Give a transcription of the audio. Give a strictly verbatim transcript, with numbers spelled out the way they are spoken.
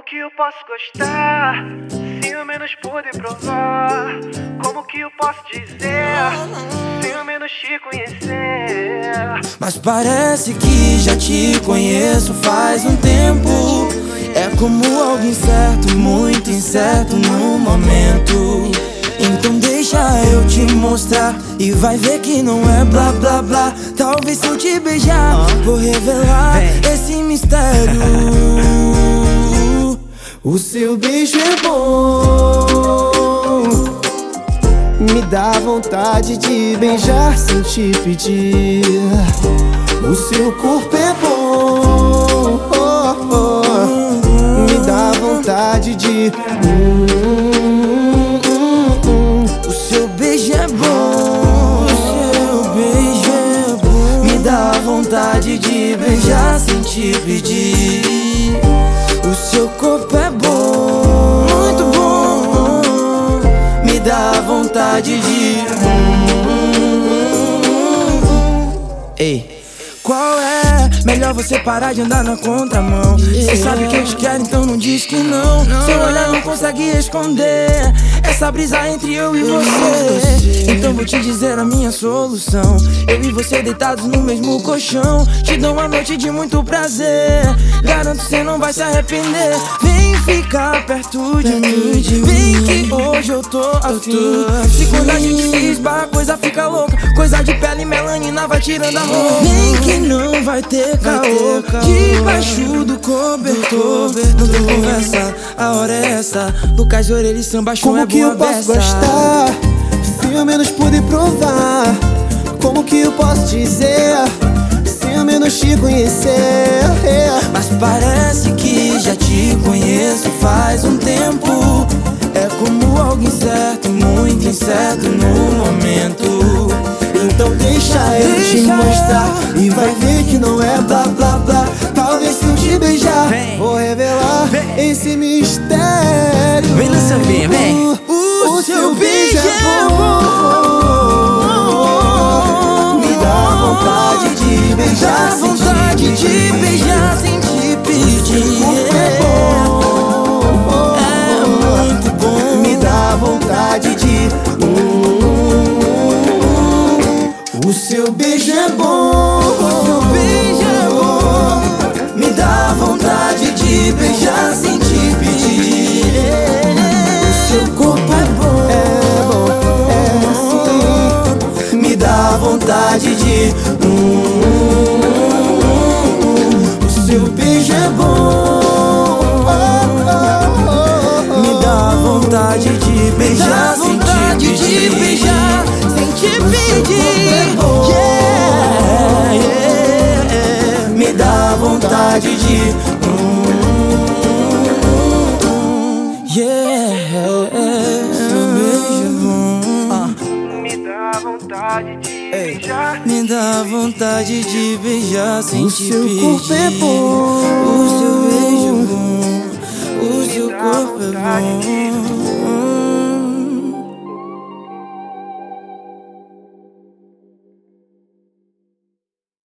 que eu posso gostar se eu menos puder provar? Como que eu posso dizer se eu menos te conhecer? Mas parece que já te conheço faz um tempo. É como algo incerto, muito incerto no momento. Então deixa eu te mostrar e vai ver que não é blá blá blá. Talvez se eu te beijar, vou revelar esse mistério. O seu beijo é bom, me dá vontade de beijar sem te pedir. O seu corpo é bom, oh, oh, me dá vontade de hum, hum, hum. O seu beijo é bom, o seu beijo é bom, me dá vontade de beijar sem te pedir. O seu corpo é bom, muito bom, me dá vontade de Ei, qual é? Melhor você parar de andar na contramão. Cê sabe que eu te quero, então não diz que não. Seu olhar não consegue esconder essa brisa entre eu e você. Então vou te dizer a minha solução. Eu e você deitados no mesmo colchão. Te dou uma noite de muito prazer. Garanto cê não vai se arrepender. Vem ficar perto de mim, vem que hoje eu tô afim. Se quando a gente se esbarra, a coisa fica louca. Coisa de pele e melanina vai tirando a roupa. Vem que não vai ter caô debaixo do cobertor. Não tem conversa, a hora é essa. Lucas de orelha e samba, chum é boa. Como que eu posso gostar se eu menos pude provar? Como que eu posso dizer se eu menos te conhecer? Mas parece que já te conheço faz um tempo. É como algo incerto, muito incerto no momento. Então deixa eu Deixa te mostrar e vai ver que não é blá blá blá. Talvez se eu te beijar, vem, vou revelar vem. esse mistério. Vem no sambinha, vem. O, o seu beijo é bom, me dá vontade de beijar sem vontade te de beijar sem te pedir. É bom, é muito bom, me dá vontade de O seu beijo é bom, o seu beijo é bom, me dá vontade de beijar sem te pedir. O seu corpo é bom, é bom, é assim. Me dá vontade de hum, O seu beijo é bom, oh, oh, oh, me dá vontade de beijar sem te pedir. beijar sem te pedir. Yeah, yeah, yeah. Me dá vontade de Yeah, seu beijo é bom. Me dá vontade de beijar. Me dá vontade de beijar sem O te seu pedir. corpo é bom, O seu